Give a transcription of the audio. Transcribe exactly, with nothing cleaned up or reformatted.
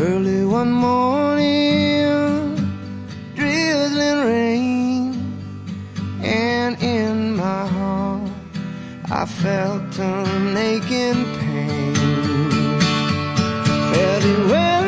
Early one morning, drizzling rain, and in my heart I felt an aching pain. Felt it well